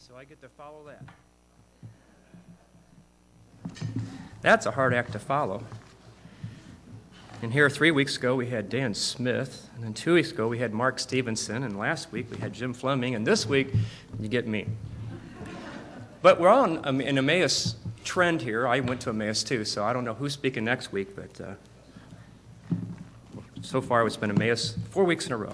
so I get to follow that. That's a hard act to follow. And here 3 weeks ago we had Dan Smith, and then 2 weeks ago we had Mark Stevenson, and last week we had Jim Fleming, and this week you get me. But we're all on an Emmaus trend here. I went to Emmaus too, so I don't know who's speaking next week, but so far it's been Emmaus 4 weeks in a row.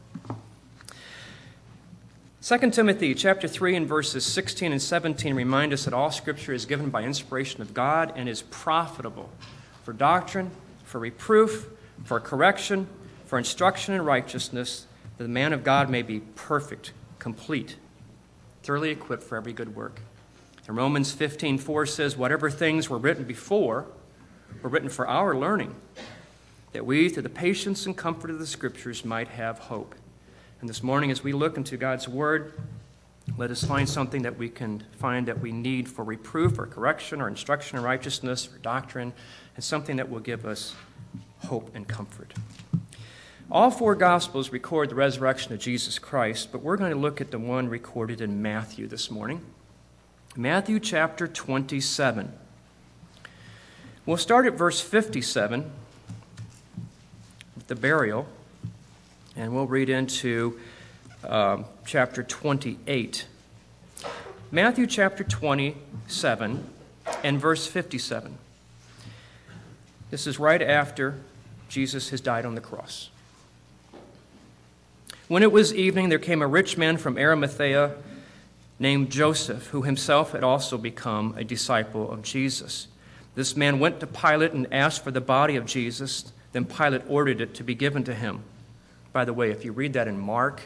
2 Timothy chapter 3 and verses 16 and 17 remind us that all Scripture is given by inspiration of God and is profitable for doctrine, for reproof, for correction, for instruction in righteousness, that the man of God may be perfect, complete, thoroughly equipped for every good work. And Romans 15:4 says, whatever things were written before were written for our learning, that we, through the patience and comfort of the Scriptures, might have hope. And this morning, as we look into God's Word, let us find something that we can find that we need for reproof or correction or instruction in righteousness or doctrine, and something that will give us hope and comfort. All four Gospels record the resurrection of Jesus Christ, but we're going to look at the one recorded in Matthew this morning. Matthew chapter 27. We'll start at verse 57 with the burial, and we'll read into chapter 28. Matthew chapter 27 and verse 57. This is right after Jesus has died on the cross. When it was evening, there came a rich man from Arimathea named Joseph, who himself had also become a disciple of Jesus. This man went to Pilate and asked for the body of Jesus. Then Pilate ordered it to be given to him. By the way, if you read that in Mark,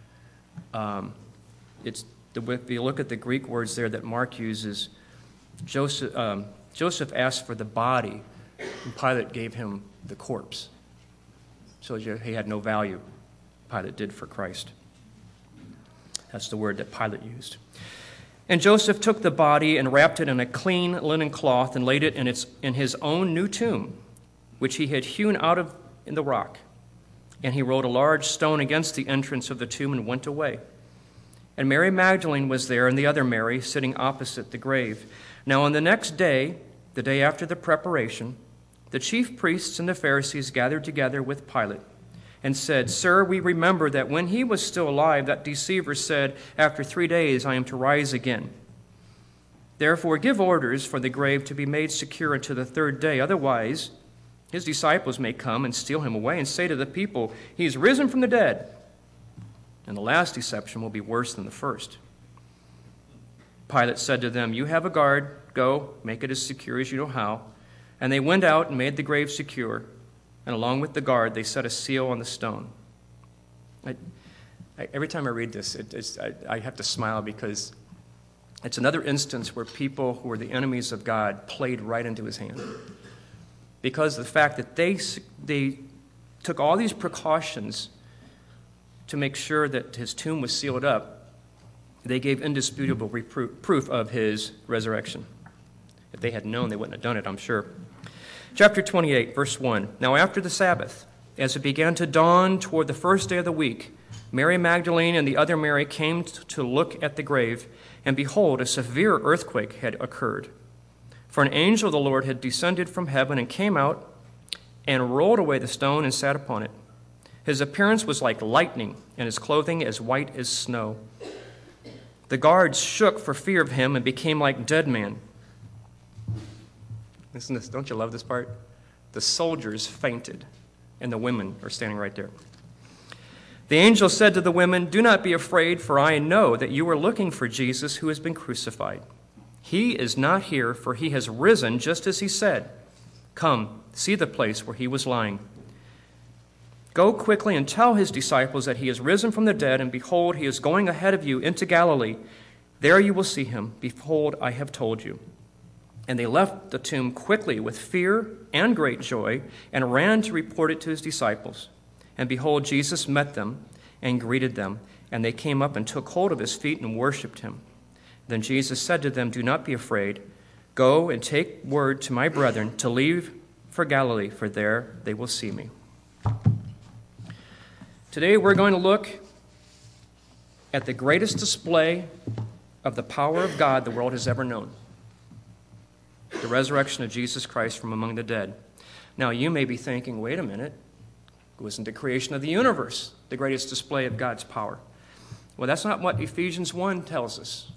if you look at the Greek words there that Mark uses, Joseph asked for the body, and Pilate gave him the corpse. So he had no value, Pilate did for Christ. That's the word that Pilate used. And Joseph took the body and wrapped it in a clean linen cloth and laid it in his own new tomb, which he had hewn out of in the rock. And he rolled a large stone against the entrance of the tomb and went away. And Mary Magdalene was there, and the other Mary, sitting opposite the grave. Now on the next day, the day after the preparation, the chief priests and the Pharisees gathered together with Pilate and said, Sir, we remember that when he was still alive, that deceiver said, after 3 days I am to rise again. Therefore give orders for the grave to be made secure until the 3rd day. Otherwise, his disciples may come and steal him away and say to the people, he is risen from the dead. And the last deception will be worse than the first. Pilate said to them, You have a guard. Go, make it as secure as you know how. And they went out and made the grave secure. And along with the guard, they set a seal on the stone. Every time I read this, I have to smile because it's another instance where people who were the enemies of God played right into his hand. Because of the fact that they took all these precautions to make sure that his tomb was sealed up, they gave indisputable proof of his resurrection. If they had known, they wouldn't have done it, I'm sure. Chapter 28, verse 1. Now after the Sabbath, as it began to dawn toward the first day of the week, Mary Magdalene and the other Mary came to look at the grave, and behold, a severe earthquake had occurred. For an angel of the Lord had descended from heaven and came out and rolled away the stone and sat upon it. His appearance was like lightning, and his clothing as white as snow. The guards shook for fear of him and became like dead men. Listen to this. Don't you love this part? The soldiers fainted, and the women are standing right there. The angel said to the women, Do not be afraid, for I know that you are looking for Jesus who has been crucified. He is not here, for he has risen just as he said. Come, see the place where he was lying. Go quickly and tell his disciples that he is risen from the dead, and behold, he is going ahead of you into Galilee. There you will see him. Behold, I have told you. And they left the tomb quickly with fear and great joy, and ran to report it to his disciples. And behold, Jesus met them and greeted them, and they came up and took hold of his feet and worshipped him. Then Jesus said to them, Do not be afraid. Go and take word to my brethren to leave for Galilee, for there they will see me. Today we're going to look at the greatest display of the power of God the world has ever known. The resurrection of Jesus Christ from among the dead. Now, you may be thinking, wait a minute, wasn't the creation of the universe the greatest display of God's power? Well, that's not what Ephesians 1 tells us.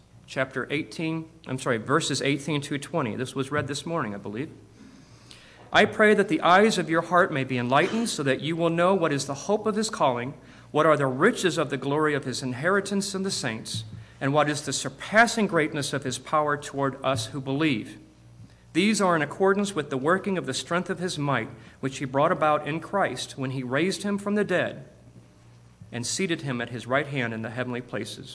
Verses 18 to 20. This was read this morning, I believe. I pray that the eyes of your heart may be enlightened, so that you will know what is the hope of his calling, what are the riches of the glory of his inheritance in the saints, and what is the surpassing greatness of his power toward us who believe. These are in accordance with the working of the strength of his might, which he brought about in Christ when he raised him from the dead and seated him at his right hand in the heavenly places.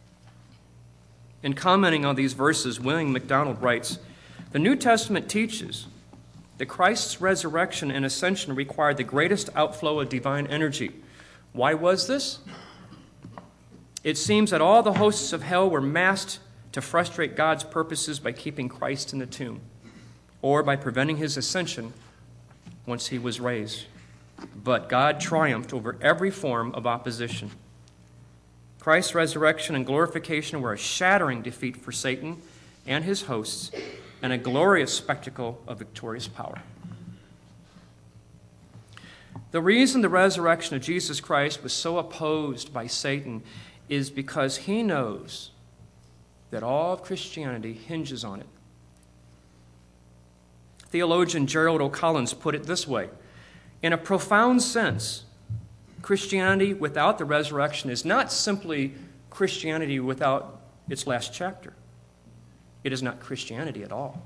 In commenting on these verses, William MacDonald writes, the New Testament teaches that Christ's resurrection and ascension required the greatest outflow of divine energy. Why was this? It seems that all the hosts of hell were massed to frustrate God's purposes by keeping Christ in the tomb, or by preventing his ascension once he was raised. But God triumphed over every form of opposition. Christ's resurrection and glorification were a shattering defeat for Satan and his hosts, and a glorious spectacle of victorious power. The reason the resurrection of Jesus Christ was so opposed by Satan is because he knows that all of Christianity hinges on it. Theologian Gerald O'Collins put it this way: in a profound sense, Christianity without the resurrection is not simply Christianity without its last chapter. It is not Christianity at all.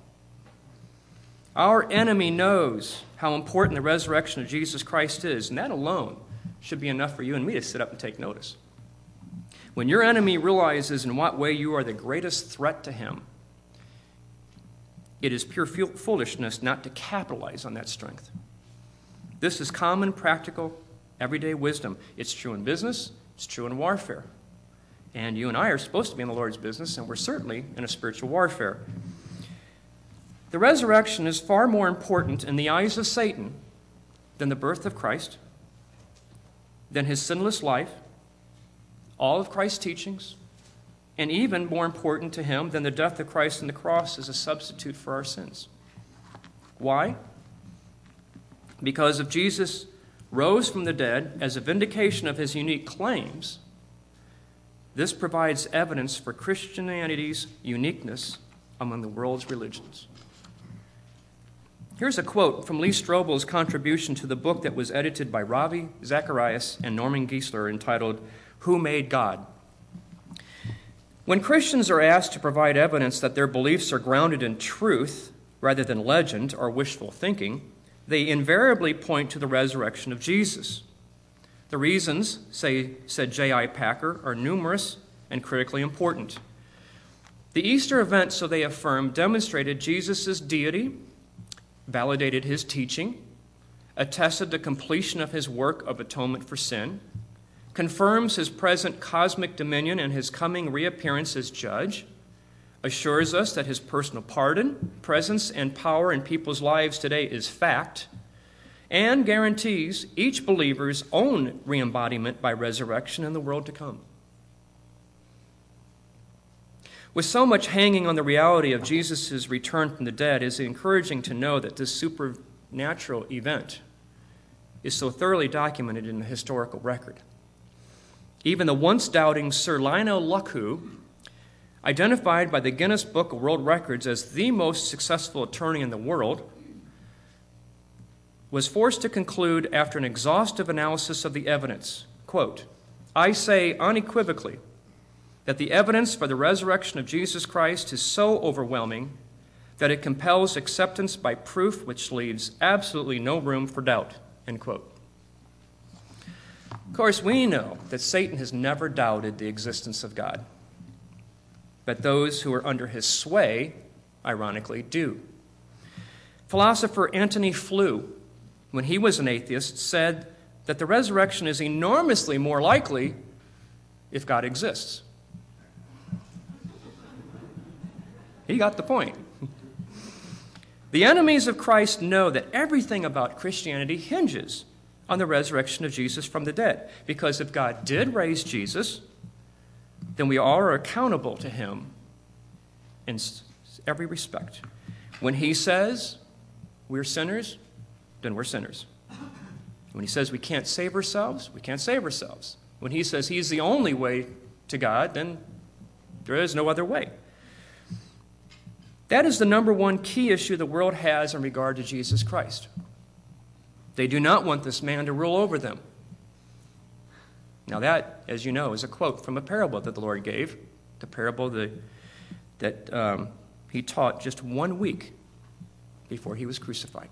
Our enemy knows how important the resurrection of Jesus Christ is, and that alone should be enough for you and me to sit up and take notice. When your enemy realizes in what way you are the greatest threat to him, it is pure foolishness not to capitalize on that strength. This is common, practical, everyday wisdom. It's true in business. It's true in warfare. And you and I are supposed to be in the Lord's business, and we're certainly in a spiritual warfare. The resurrection is far more important in the eyes of Satan than the birth of Christ, than his sinless life, all of Christ's teachings, and even more important to him than the death of Christ on the cross as a substitute for our sins. Why? Because if Jesus rose from the dead as a vindication of his unique claims, this provides evidence for Christianity's uniqueness among the world's religions. Here's a quote from Lee Strobel's contribution to the book that was edited by Ravi Zacharias and Norman Geisler entitled, Who Made God? When Christians are asked to provide evidence that their beliefs are grounded in truth rather than legend or wishful thinking, they invariably point to the resurrection of Jesus. The reasons, said J.I. Packer, are numerous and critically important. The Easter event, so they affirm, demonstrated Jesus' deity, validated his teaching, attested the completion of his work of atonement for sin, confirms his present cosmic dominion and his coming reappearance as judge, assures us that his personal pardon, presence, and power in people's lives today is fact, and guarantees each believer's own re-embodiment by resurrection in the world to come. With so much hanging on the reality of Jesus' return from the dead, it is encouraging to know that this supernatural event is so thoroughly documented in the historical record. Even the once doubting Sir Lionel Luckhoo, identified by the Guinness Book of World Records as the most successful attorney in the world, was forced to conclude after an exhaustive analysis of the evidence, quote, I say unequivocally that the evidence for the resurrection of Jesus Christ is so overwhelming that it compels acceptance by proof which leaves absolutely no room for doubt, end quote. Of course, we know that Satan has never doubted the existence of God, but those who are under his sway, ironically, do. Philosopher Antony Flew, when he was an atheist, said that the resurrection is enormously more likely if God exists. He got the point. The enemies of Christ know that everything about Christianity hinges on the resurrection of Jesus from the dead, because if God did raise Jesus, then we all are accountable to him in every respect. When he says we're sinners, then we're sinners. When he says we can't save ourselves, we can't save ourselves. When he says he's the only way to God, then there is no other way. That is the number one key issue the world has in regard to Jesus Christ. They do not want this man to rule over them. Now that, as you know, is a quote from a parable that the Lord gave, the parable that he taught just 1 week before he was crucified.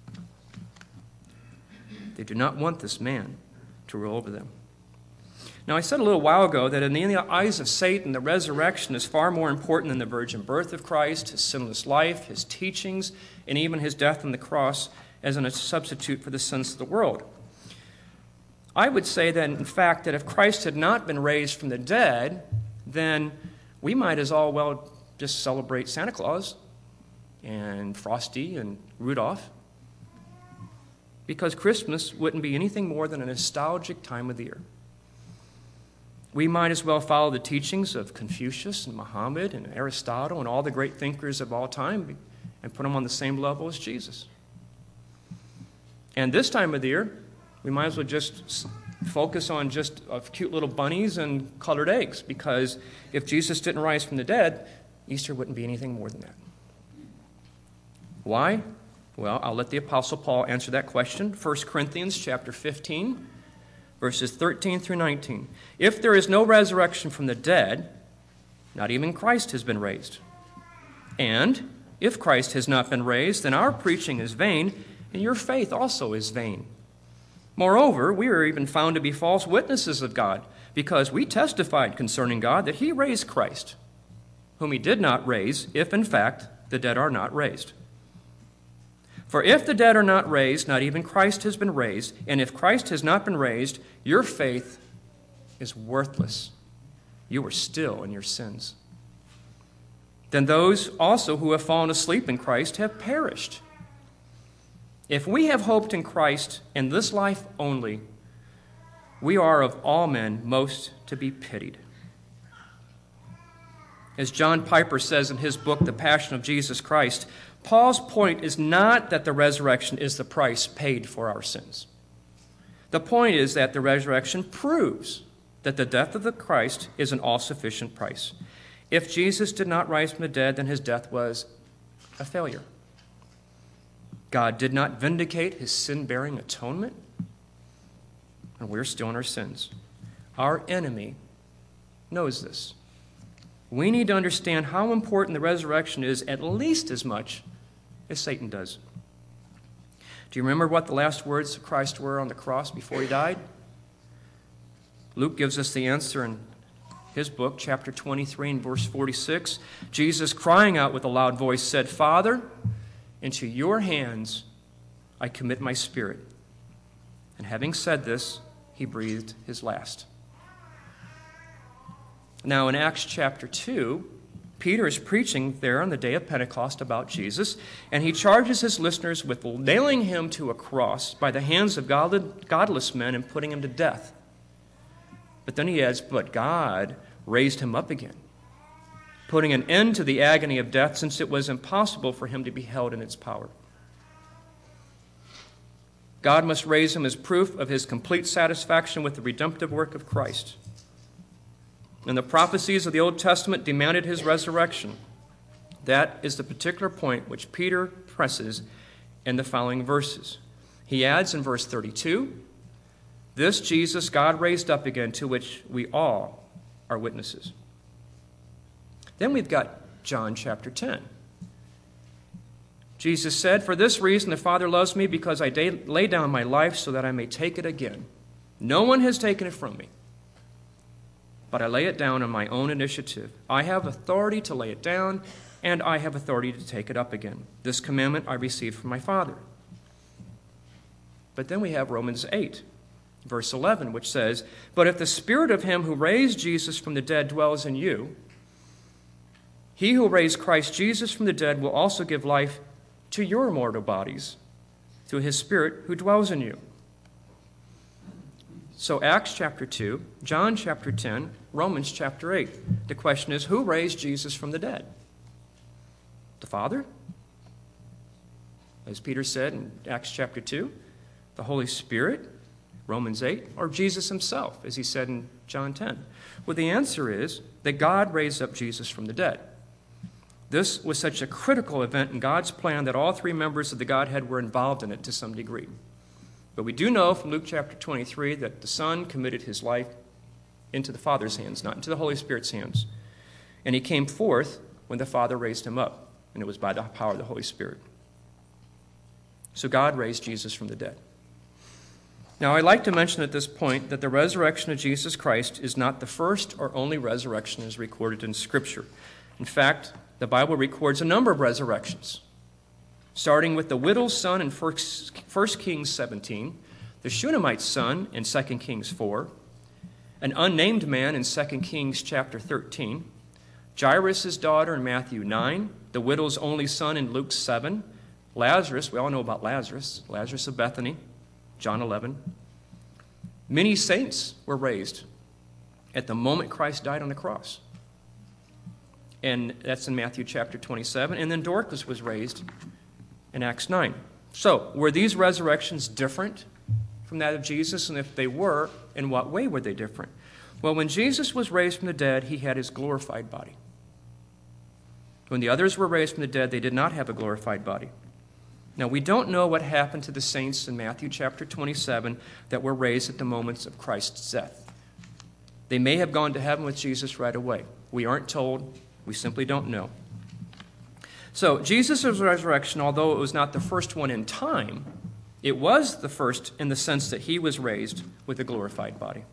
They do not want this man to rule over them. Now, I said a little while ago that in the eyes of Satan, the resurrection is far more important than the virgin birth of Christ, his sinless life, his teachings, and even his death on the cross as a substitute for the sins of the world. I would say that, in fact, that if Christ had not been raised from the dead, then we might as well just celebrate Santa Claus and Frosty and Rudolph, because Christmas wouldn't be anything more than a nostalgic time of the year. We might as well follow the teachings of Confucius and Muhammad and Aristotle and all the great thinkers of all time and put them on the same level as Jesus. And this time of the year, we might as well just focus on just cute little bunnies and colored eggs, because if Jesus didn't rise from the dead, Easter wouldn't be anything more than that. Why? Well, I'll let the Apostle Paul answer that question. 1 Corinthians chapter 15. Verses 13 through 19. If there is no resurrection from the dead, not even Christ has been raised. And if Christ has not been raised, then our preaching is vain, and your faith also is vain. Moreover, we are even found to be false witnesses of God, because we testified concerning God that he raised Christ, whom he did not raise, if in fact the dead are not raised. For if the dead are not raised, not even Christ has been raised, and if Christ has not been raised, your faith is worthless. You are still in your sins. Then those also who have fallen asleep in Christ have perished. If we have hoped in Christ in this life only, we are of all men most to be pitied. As John Piper says in his book, The Passion of Jesus Christ, Paul's point is not that the resurrection is the price paid for our sins. The point is that the resurrection proves that the death of the Christ is an all-sufficient price. If Jesus did not rise from the dead, then his death was a failure. God did not vindicate his sin-bearing atonement, and we're still in our sins. Our enemy knows this. We need to understand how important the resurrection is at least as much as Satan does. Do you remember what the last words of Christ were on the cross before he died? Luke gives us the answer in his book, chapter 23 and verse 46. Jesus, crying out with a loud voice, said, Father, into your hands I commit my spirit. And having said this, he breathed his last. Now in Acts chapter 2, Peter is preaching there on the day of Pentecost about Jesus, and he charges his listeners with nailing him to a cross by the hands of godless men and putting him to death. But then he adds, but God raised him up again, putting an end to the agony of death, since it was impossible for him to be held in its power. God must raise him as proof of his complete satisfaction with the redemptive work of Christ. And the prophecies of the Old Testament demanded his resurrection. That is the particular point which Peter presses in the following verses. He adds in verse 32, this Jesus God raised up again, to which we all are witnesses. Then we've got John chapter 10. Jesus said, for this reason the Father loves me, because I lay down my life so that I may take it again. No one has taken it from me, but I lay it down on my own initiative. I have authority to lay it down, and I have authority to take it up again. This commandment I received from my Father. But then we have Romans 8, verse 11, which says, but if the Spirit of him who raised Jesus from the dead dwells in you, he who raised Christ Jesus from the dead will also give life to your mortal bodies through his Spirit who dwells in you. So Acts chapter 2, John chapter 10, Romans chapter 8. The question is, who raised Jesus from the dead? The Father? As Peter said in Acts chapter 2, the Holy Spirit, Romans 8, or Jesus himself, as he said in John 10? Well, the answer is that God raised up Jesus from the dead. This was such a critical event in God's plan that all three members of the Godhead were involved in it to some degree. But we do know from Luke chapter 23 that the Son committed his life into the Father's hands, not into the Holy Spirit's hands. And he came forth when the Father raised him up, and it was by the power of the Holy Spirit. So God raised Jesus from the dead. Now, I'd like to mention at this point that the resurrection of Jesus Christ is not the first or only resurrection as recorded in Scripture. In fact, the Bible records a number of resurrections, starting with the widow's son in 1 Kings 17, the Shunammite's son in 2 Kings 4, an unnamed man in 2 Kings chapter 13, Jairus' daughter in Matthew 9, the widow's only son in Luke 7, Lazarus, we all know about Lazarus of Bethany, John 11. Many saints were raised at the moment Christ died on the cross. And that's in Matthew chapter 27. And then Dorcas was raised in Acts 9. So, were these resurrections different from that of Jesus? And if they were, in what way were they different? Well, when Jesus was raised from the dead, he had his glorified body. When the others were raised from the dead, they did not have a glorified body. Now, we don't know what happened to the saints in Matthew chapter 27 that were raised at the moments of Christ's death. They may have gone to heaven with Jesus right away. We aren't told. We simply don't know. So, Jesus' resurrection, although it was not the first one in time, it was the first in the sense that he was raised with a glorified body.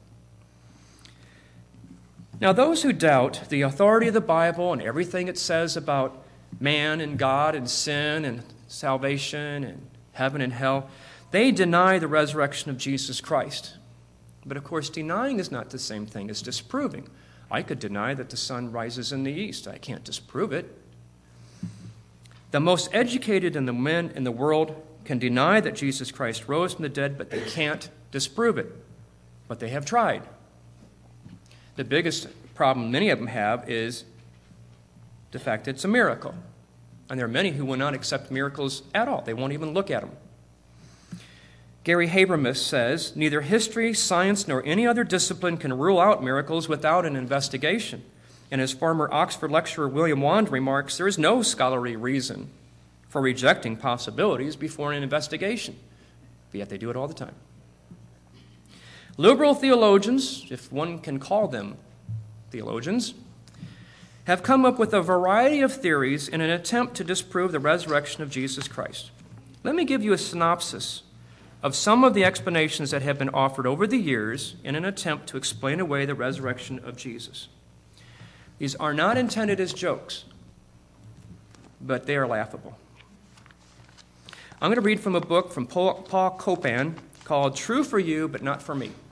Now, those who doubt the authority of the Bible and everything it says about man and God and sin and salvation and heaven and hell, they deny the resurrection of Jesus Christ. But of course, denying is not the same thing as disproving. I could deny that the sun rises in the east. I can't disprove it. The most educated in the men in the world can deny that Jesus Christ rose from the dead, but they can't disprove it. But they have tried. The biggest problem many of them have is the fact that it's a miracle. And there are many who will not accept miracles at all. They won't even look at them. Gary Habermas says, neither history, science, nor any other discipline can rule out miracles without an investigation. And as former Oxford lecturer William Wand remarks, there is no scholarly reason for rejecting possibilities before an investigation. But yet they do it all the time. Liberal theologians, if one can call them theologians, have come up with a variety of theories in an attempt to disprove the resurrection of Jesus Christ. Let me give you a synopsis of some of the explanations that have been offered over the years in an attempt to explain away the resurrection of Jesus. These are not intended as jokes, but they are laughable. I'm going to read from a book from Paul Copan called True for You, but Not for Me.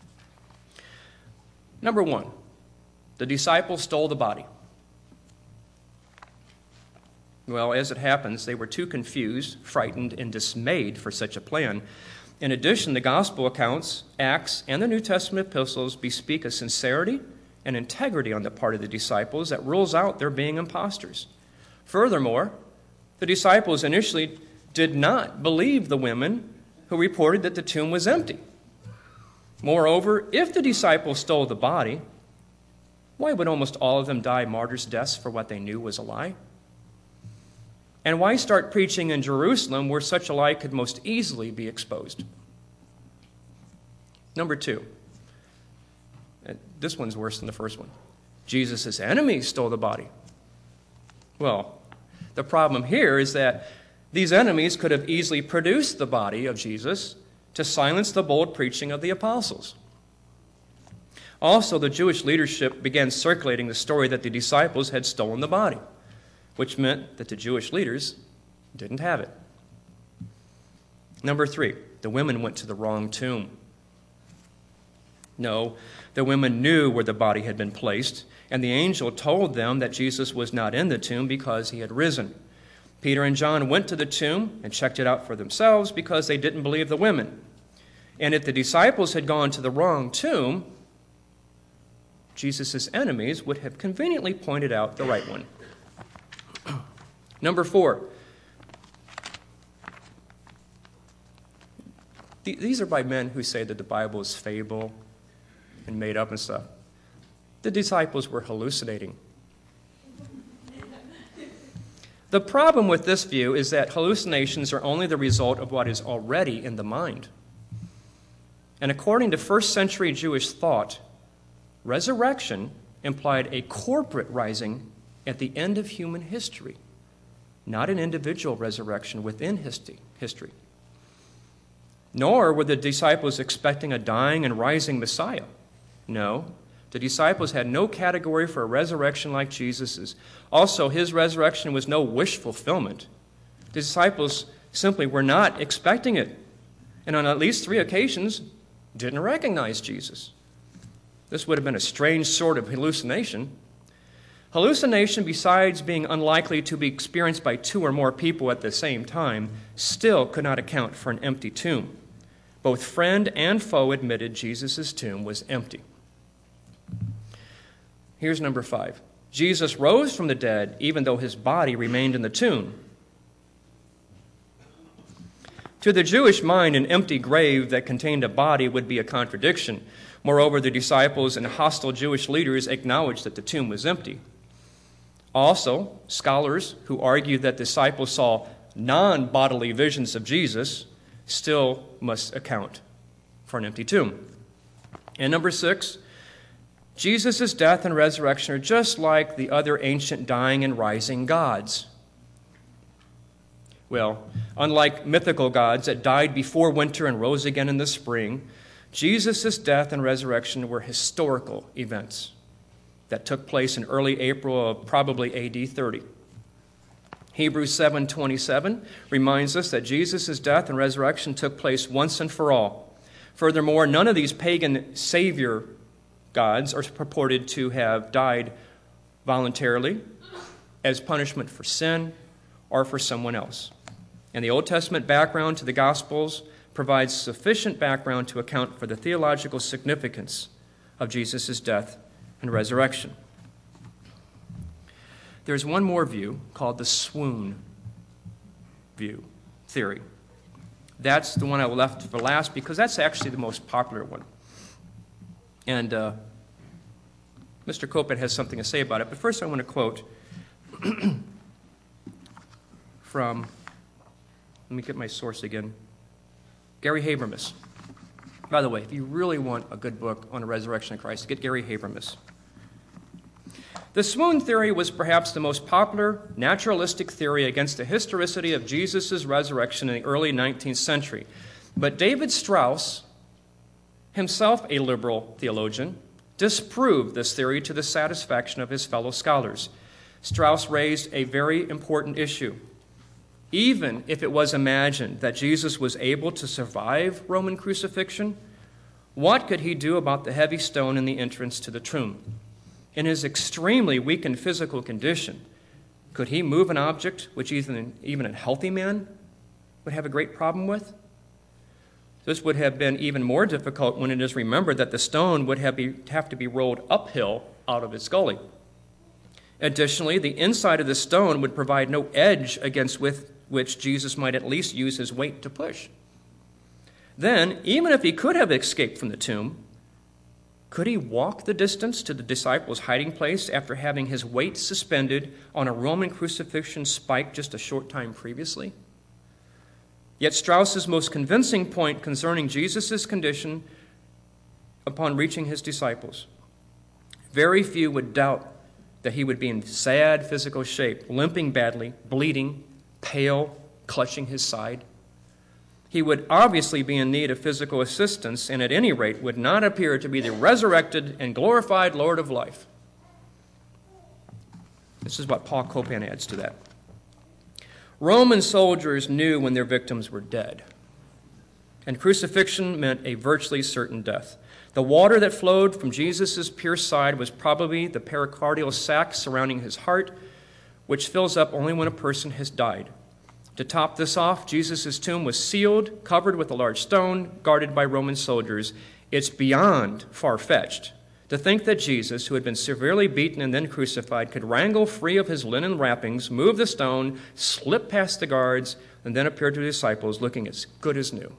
Number one, the disciples stole the body. Well, as it happens, they were too confused, frightened, and dismayed for such a plan. In addition, the gospel accounts, Acts, and the New Testament epistles bespeak a sincerity and integrity on the part of the disciples that rules out their being imposters. Furthermore, the disciples initially did not believe the women who reported that the tomb was empty. Moreover, if the disciples stole the body, why would almost all of them die martyrs' deaths for what they knew was a lie? And why start preaching in Jerusalem where such a lie could most easily be exposed? Number two, this one's worse than the first one. Jesus' enemies stole the body. Well, the problem here is that these enemies could have easily produced the body of Jesus to silence the bold preaching of the apostles. Also, the Jewish leadership began circulating the story that the disciples had stolen the body, which meant that the Jewish leaders didn't have it. Number three, the women went to the wrong tomb. No, the women knew where the body had been placed, and the angel told them that Jesus was not in the tomb because he had risen. Peter and John went to the tomb and checked it out for themselves because they didn't believe the women. And if the disciples had gone to the wrong tomb, Jesus' enemies would have conveniently pointed out the right one. Number 4. These are by men who say that the Bible is fable and made up and stuff. The disciples were hallucinating. The problem with this view is that hallucinations are only the result of what is already in the mind. And according to first century Jewish thought, resurrection implied a corporate rising at the end of human history, not an individual resurrection within history. Nor were the disciples expecting a dying and rising Messiah. No, the disciples had no category for a resurrection like Jesus's. Also, his resurrection was no wish fulfillment. The disciples simply were not expecting it, and on at least 3 occasions didn't recognize Jesus. This would have been a strange sort of hallucination. Hallucination, besides being unlikely to be experienced by 2 or more people at the same time, still could not account for an empty tomb. Both friend and foe admitted Jesus' tomb was empty. Here's number 5. Jesus rose from the dead even though his body remained in the tomb. To the Jewish mind, an empty grave that contained a body would be a contradiction. Moreover, the disciples and hostile Jewish leaders acknowledged that the tomb was empty. Also, scholars who argue that disciples saw non-bodily visions of Jesus still must account for an empty tomb. And number 6, Jesus' death and resurrection are just like the other ancient dying and rising gods. Well, unlike mythical gods that died before winter and rose again in the spring, Jesus' death and resurrection were historical events that took place in early April of probably AD 30. Hebrews 7:27 reminds us that Jesus' death and resurrection took place once and for all. Furthermore, none of these pagan savior gods are purported to have died voluntarily as punishment for sin or for someone else. And the Old Testament background to the Gospels provides sufficient background to account for the theological significance of Jesus' death and resurrection. There's one more view called the swoon view theory. That's the one I left for last because that's actually the most popular one. And Mr. Kopet has something to say about it. But first I want to quote from, let me get my source again, Gary Habermas. By the way, if you really want a good book on the resurrection of Christ, get Gary Habermas. The swoon theory was perhaps the most popular naturalistic theory against the historicity of Jesus' resurrection in the early 19th century. But David Strauss, himself a liberal theologian, disproved this theory to the satisfaction of his fellow scholars. Strauss raised a very important issue. Even if it was imagined that Jesus was able to survive Roman crucifixion, what could he do about the heavy stone in the entrance to the tomb? In his extremely weakened physical condition, could he move an object which even a healthy man would have a great problem with? This would have been even more difficult when it is remembered that the stone would have to be rolled uphill out of its gully. Additionally, the inside of the stone would provide no edge against which Jesus might at least use his weight to push. Then, even if he could have escaped from the tomb, could he walk the distance to the disciples' hiding place after having his weight suspended on a Roman crucifixion spike just a short time previously? Yet Strauss's most convincing point concerning Jesus' condition upon reaching his disciples, very few would doubt that he would be in sad physical shape, limping badly, bleeding, pale, clutching his side. He would obviously be in need of physical assistance and at any rate would not appear to be the resurrected and glorified Lord of life. This is what Paul Copan adds to that. Roman soldiers knew when their victims were dead, and crucifixion meant a virtually certain death. The water that flowed from Jesus' pierced side was probably the pericardial sac surrounding his heart, which fills up only when a person has died. To top this off, Jesus' tomb was sealed, covered with a large stone, guarded by Roman soldiers. It's beyond far-fetched To think that Jesus, who had been severely beaten and then crucified, could wrangle free of his linen wrappings, move the stone, slip past the guards, and then appear to the disciples looking as good as new.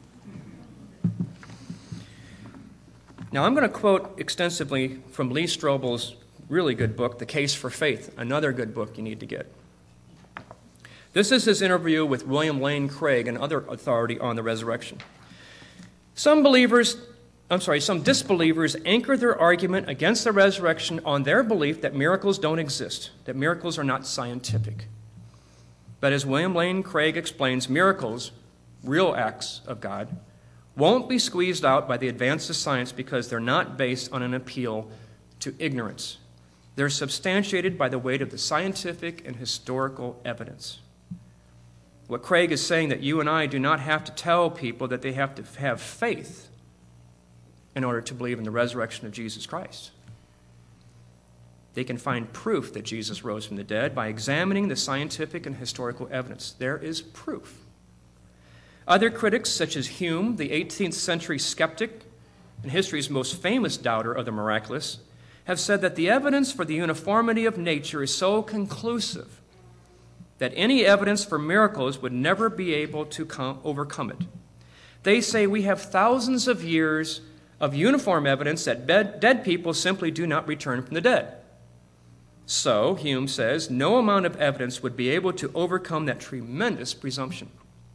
Now, I'm going to quote extensively from Lee Strobel's really good book, The Case for Faith, another good book you need to get. This is his interview with William Lane Craig, another authority on the resurrection. Some disbelievers anchor their argument against the resurrection on their belief that miracles don't exist, that miracles are not scientific. But as William Lane Craig explains, miracles, real acts of God, won't be squeezed out by the advance of science because they're not based on an appeal to ignorance. They're substantiated by the weight of the scientific and historical evidence. What Craig is saying that you and I do not have to tell people that they have to have faith in order to believe in the resurrection of Jesus Christ. They can find proof that Jesus rose from the dead by examining the scientific and historical evidence. There is proof. Other critics, such as Hume, the 18th century skeptic and history's most famous doubter of the miraculous, have said that the evidence for the uniformity of nature is so conclusive that any evidence for miracles would never be able to overcome it. They say we have thousands of years of uniform evidence that dead people simply do not return from the dead. So, Hume says, no amount of evidence would be able to overcome that tremendous presumption.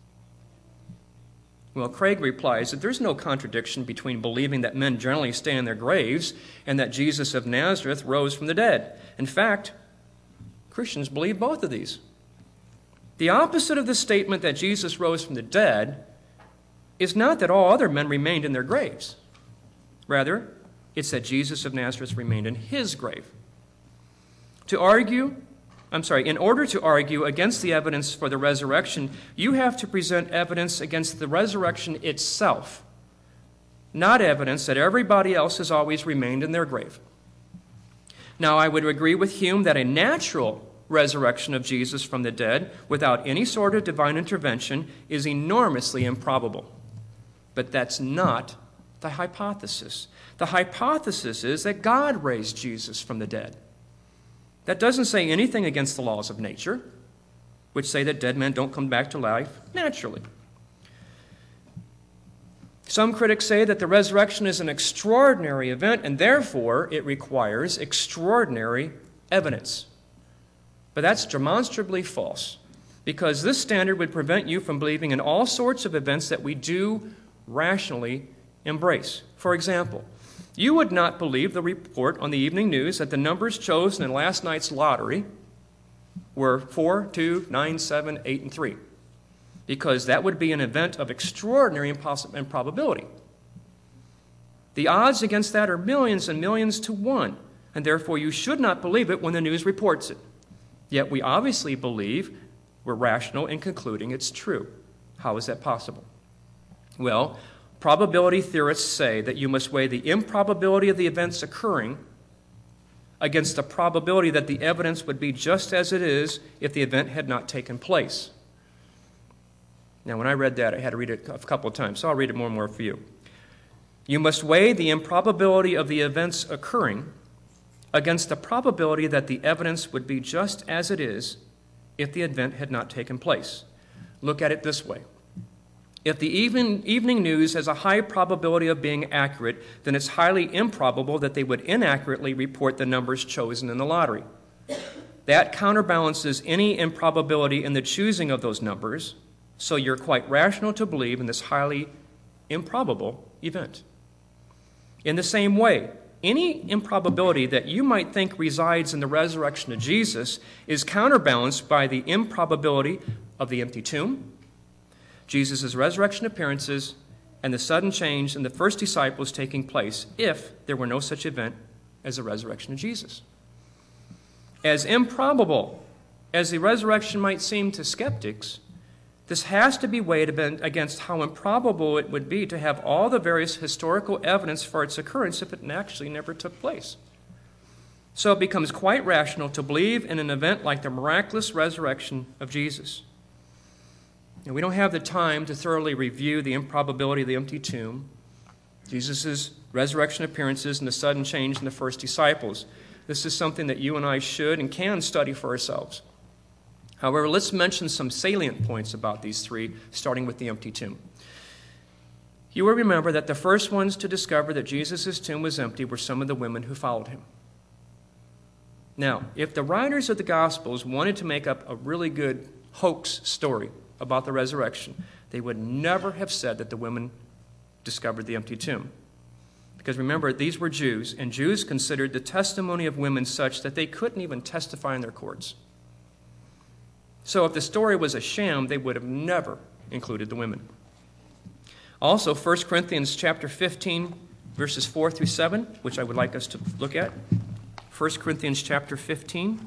Well, Craig replies that there's no contradiction between believing that men generally stay in their graves and that Jesus of Nazareth rose from the dead. In fact, Christians believe both of these. The opposite of the statement that Jesus rose from the dead is not that all other men remained in their graves. Rather, it's that Jesus of Nazareth remained in his grave. In order to argue against the evidence for the resurrection, you have to present evidence against the resurrection itself, not evidence that everybody else has always remained in their grave. Now, I would agree with Hume that a natural resurrection of Jesus from the dead without any sort of divine intervention is enormously improbable. But that's not the hypothesis. The hypothesis is that God raised Jesus from the dead. That doesn't say anything against the laws of nature, which say that dead men don't come back to life naturally. Some critics say that the resurrection is an extraordinary event, and therefore it requires extraordinary evidence. But that's demonstrably false, because this standard would prevent you from believing in all sorts of events that we do rationally embrace. For example, you would not believe the report on the evening news that the numbers chosen in last night's lottery were 4, 2, 9, 7, 8, and 3, because that would be an event of extraordinary improbability. The odds against that are millions and millions to 1, and therefore you should not believe it when the news reports it. Yet we obviously believe we're rational in concluding it's true. How is that possible? Well, probability theorists say that you must weigh the improbability of the events occurring against the probability that the evidence would be just as it is if the event had not taken place. Now, when I read that, I had to read it a couple of times, so I'll read it more and more for you. You must weigh the improbability of the events occurring against the probability that the evidence would be just as it is if the event had not taken place. Look at it this way. If the evening news has a high probability of being accurate, then it's highly improbable that they would inaccurately report the numbers chosen in the lottery. That counterbalances any improbability in the choosing of those numbers, so you're quite rational to believe in this highly improbable event. In the same way, any improbability that you might think resides in the resurrection of Jesus is counterbalanced by the improbability of the empty tomb, Jesus' resurrection appearances, and the sudden change in the first disciples taking place if there were no such event as the resurrection of Jesus. As improbable as the resurrection might seem to skeptics, this has to be weighed against how improbable it would be to have all the various historical evidence for its occurrence if it actually never took place. So it becomes quite rational to believe in an event like the miraculous resurrection of Jesus. And we don't have the time to thoroughly review the improbability of the empty tomb, Jesus' resurrection appearances and the sudden change in the first disciples. This is something that you and I should and can study for ourselves. However, let's mention some salient points about these three, starting with the empty tomb. You will remember that the first ones to discover that Jesus' tomb was empty were some of the women who followed him. Now, if the writers of the Gospels wanted to make up a really good hoax story about the resurrection, they would never have said that the women discovered the empty tomb. Because remember, these were Jews, and Jews considered the testimony of women such that they couldn't even testify in their courts. So if the story was a sham, they would have never included the women. Also, 1 Corinthians chapter 15, verses 4 through 7, which I would like us to look at. 1 Corinthians chapter 15.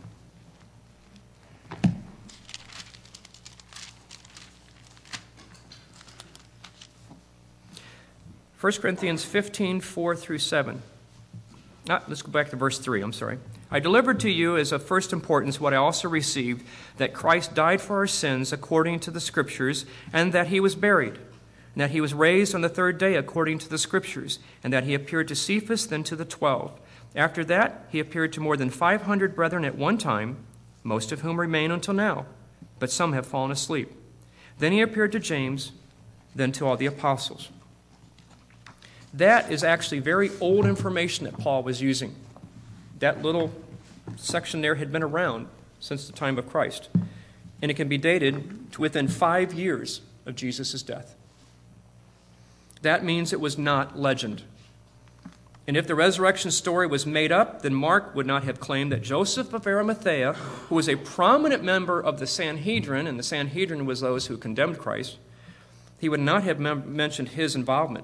First Corinthians 15, 4 through 7. Let's go back to verse 3, I'm sorry. I delivered to you as of first importance what I also received, that Christ died for our sins according to the Scriptures, and that he was buried, and that he was raised on the third day according to the Scriptures, and that he appeared to Cephas, then to the 12. After that, he appeared to more than 500 brethren at one time, most of whom remain until now, but some have fallen asleep. Then he appeared to James, then to all the apostles. That is actually very old information that Paul was using. That little section there had been around since the time of Christ, and it can be dated to within 5 years of Jesus' death. That means it was not legend. And if the resurrection story was made up, then Mark would not have claimed that Joseph of Arimathea, who was a prominent member of the Sanhedrin, and the Sanhedrin was those who condemned Christ, he would not have mentioned his involvement.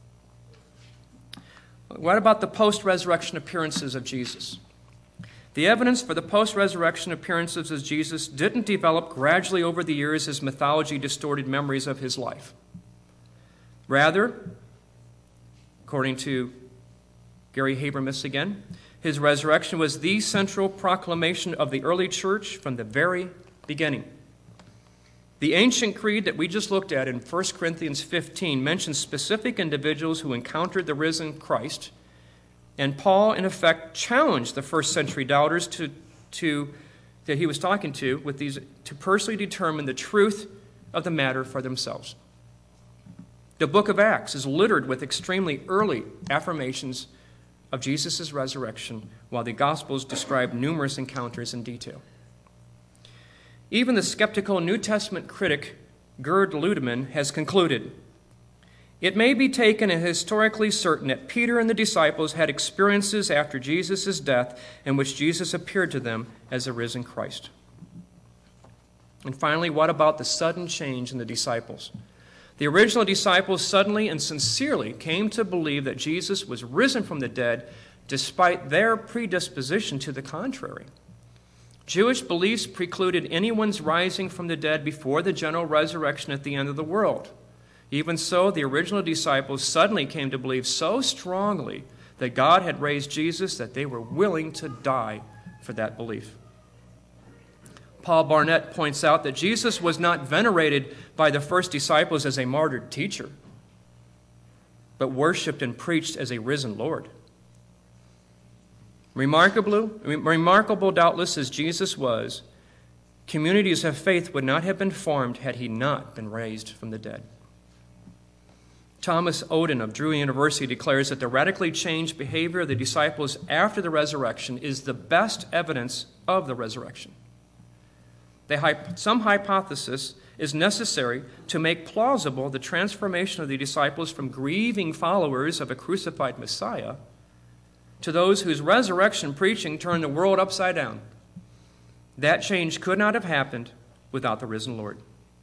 What about the post-resurrection appearances of Jesus? The evidence for the post-resurrection appearances of Jesus didn't develop gradually over the years as mythology distorted memories of his life. Rather, according to Gary Habermas again, his resurrection was the central proclamation of the early church from the very beginning. The ancient creed that we just looked at in 1 Corinthians 15 mentions specific individuals who encountered the risen Christ, and Paul, in effect, challenged the first century doubters that he was talking to with these to personally determine the truth of the matter for themselves. The book of Acts is littered with extremely early affirmations of Jesus' resurrection, while the Gospels describe numerous encounters in detail. Even the skeptical New Testament critic Gerd Ludemann has concluded, it may be taken as historically certain that Peter and the disciples had experiences after Jesus' death in which Jesus appeared to them as a risen Christ. And finally, what about the sudden change in the disciples? The original disciples suddenly and sincerely came to believe that Jesus was risen from the dead despite their predisposition to the contrary. Jewish beliefs precluded anyone's rising from the dead before the general resurrection at the end of the world. Even so, the original disciples suddenly came to believe so strongly that God had raised Jesus that they were willing to die for that belief. Paul Barnett points out that Jesus was not venerated by the first disciples as a martyred teacher, but worshipped and preached as a risen Lord. Remarkable doubtless as Jesus was, communities of faith would not have been formed had he not been raised from the dead. Thomas Oden of Drew University declares that the radically changed behavior of the disciples after the resurrection is the best evidence of the resurrection. Some hypothesis is necessary to make plausible the transformation of the disciples from grieving followers of a crucified Messiah to those whose resurrection preaching turned the world upside down. That change could not have happened without the risen Lord.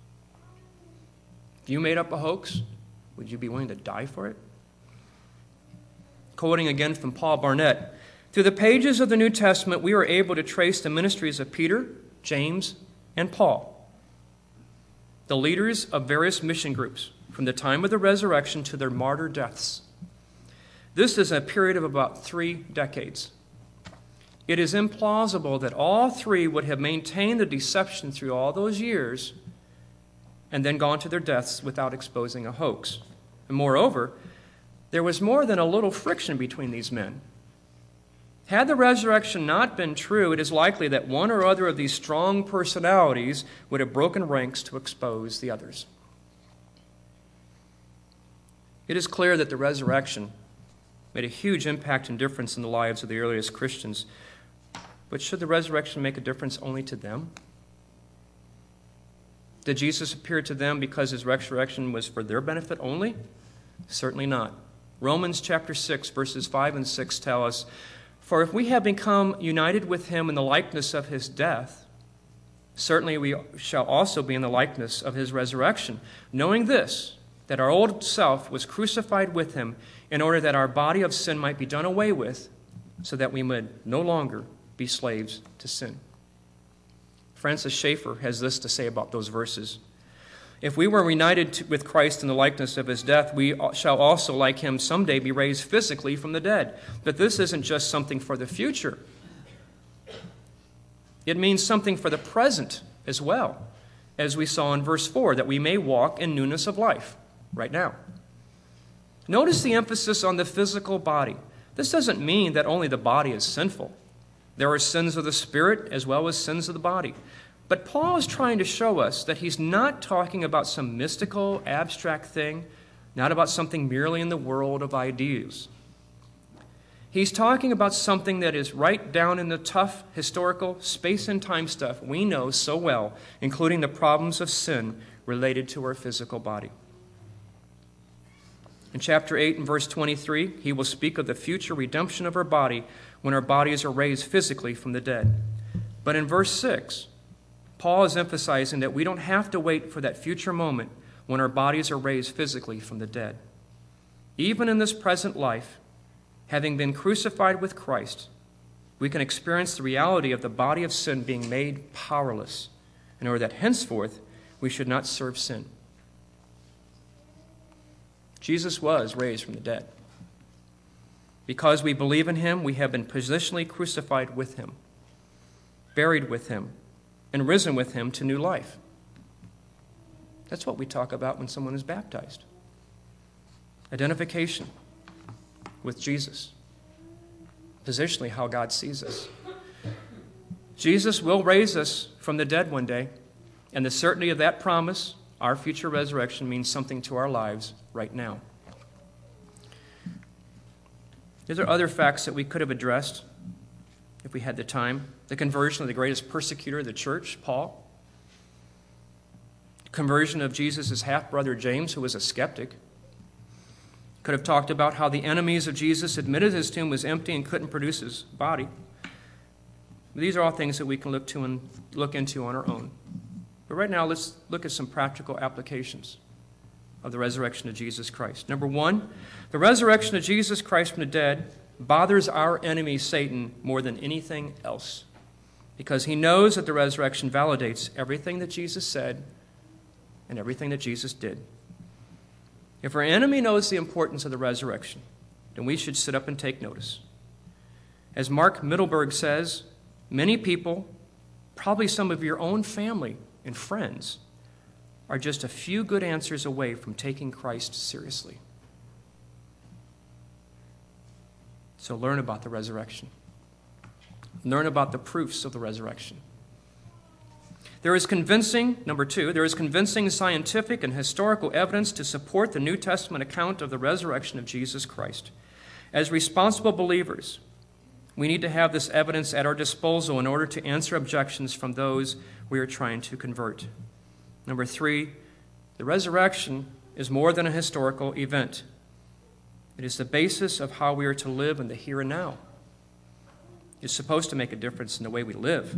If you made up a hoax, would you be willing to die for it? Quoting again from Paul Barnett, through the pages of the New Testament, we are able to trace the ministries of Peter, James, and Paul, the leaders of various mission groups, from the time of the resurrection to their martyr deaths. This is a period of about 3 decades. It is implausible that all three would have maintained the deception through all those years and then gone to their deaths without exposing a hoax. And moreover, There was more than a little friction between these men. Had the resurrection not been true, it is likely that one or other of these strong personalities would have broken ranks to expose the others. It is clear that the resurrection made a huge impact and difference in the lives of the earliest Christians. But should the resurrection make a difference only to them? Did Jesus appear to them because his resurrection was for their benefit only? Certainly not. Romans chapter 6, verses 5 and 6 tell us, "For if we have become united with him in the likeness of his death, certainly we shall also be in the likeness of his resurrection, knowing this, that our old self was crucified with him in order that our body of sin might be done away with, so that we would no longer be slaves to sin." Francis Schaeffer has this to say about those verses. "If we were united with Christ in the likeness of his death, we shall also, like him, someday be raised physically from the dead." But this isn't just something for the future. It means something for the present as well, as we saw in verse 4, that we may walk in newness of life right now. Notice the emphasis on the physical body. This doesn't mean that only the body is sinful. There are sins of the spirit as well as sins of the body. But Paul is trying to show us that he's not talking about some mystical, abstract thing, not about something merely in the world of ideas. He's talking about something that is right down in the tough, historical, space and time stuff we know so well, including the problems of sin related to our physical body. In chapter 8 and verse 23, he will speak of the future redemption of our body when our bodies are raised physically from the dead. But in verse 6, Paul is emphasizing that we don't have to wait for that future moment when our bodies are raised physically from the dead. Even in this present life, having been crucified with Christ, we can experience the reality of the body of sin being made powerless, in order that henceforth we should not serve sin. Jesus was raised from the dead. Because we believe in him, we have been positionally crucified with him, buried with him, and risen with him to new life. That's what we talk about when someone is baptized. Identification with Jesus. Positionally, how God sees us. Jesus will raise us from the dead one day, and the certainty of that promise, our future resurrection, means something to our lives right now. There are other facts that we could have addressed if we had the time. The conversion of the greatest persecutor of the church, Paul. The conversion of Jesus' half-brother James, who was a skeptic. Could have talked about how the enemies of Jesus admitted his tomb was empty and couldn't produce his body. But these are all things that we can look into on our own. But right now, let's look at some practical applications of the resurrection of Jesus Christ. Number one, the resurrection of Jesus Christ from the dead bothers our enemy Satan more than anything else, because he knows that the resurrection validates everything that Jesus said and everything that Jesus did. If our enemy knows the importance of the resurrection, then we should sit up and take notice. As Mark Mittelberg says, many people, probably some of your own family and friends, are just a few good answers away from taking Christ seriously. So learn about the resurrection. Learn about the proofs of the resurrection. Number two, there is convincing scientific and historical evidence to support the New Testament account of the resurrection of Jesus Christ. As responsible believers, we need to have this evidence at our disposal in order to answer objections from those we are trying to convert. Number three, the resurrection is more than a historical event. It is the basis of how we are to live in the here and now. It's supposed to make a difference in the way we live.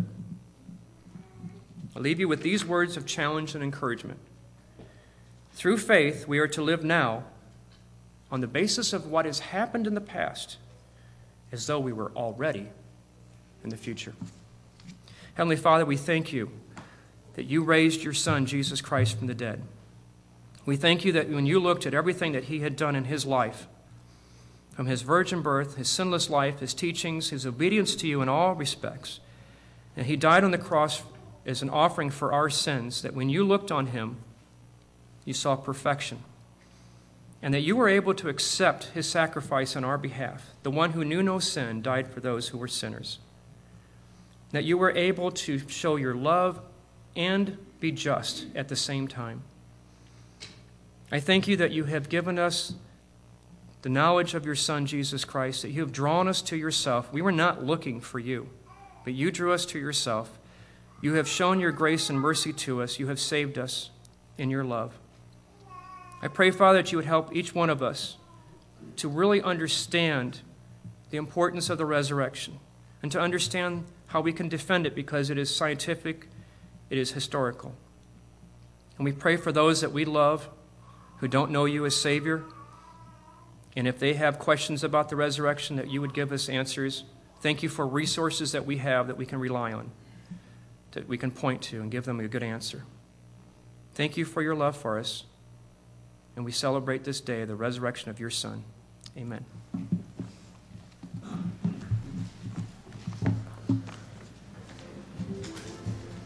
I leave you with these words of challenge and encouragement. Through faith, we are to live now on the basis of what has happened in the past, as though we were already in the future. Heavenly Father, we thank you that you raised your Son, Jesus Christ, from the dead. We thank you that when you looked at everything that he had done in his life, from his virgin birth, his sinless life, his teachings, his obedience to you in all respects, and he died on the cross as an offering for our sins, that when you looked on him, you saw perfection. and that you were able to accept his sacrifice on our behalf. The one who knew no sin died for those who were sinners. That you were able to show your love and be just at the same time. I thank you that you have given us the knowledge of your Son, Jesus Christ, that you have drawn us to yourself. We were not looking for you, but you drew us to yourself. You have shown your grace and mercy to us. You have saved us in your love. I pray, Father, that you would help each one of us to really understand the importance of the resurrection and to understand how we can defend it because it is scientific, it is historical. And we pray for those that we love who don't know you as Savior. And if they have questions about the resurrection, that you would give us answers. Thank you for resources that we have that we can rely on, that we can point to and give them a good answer. Thank you for your love for us. And we celebrate this day, the resurrection of your Son. Amen.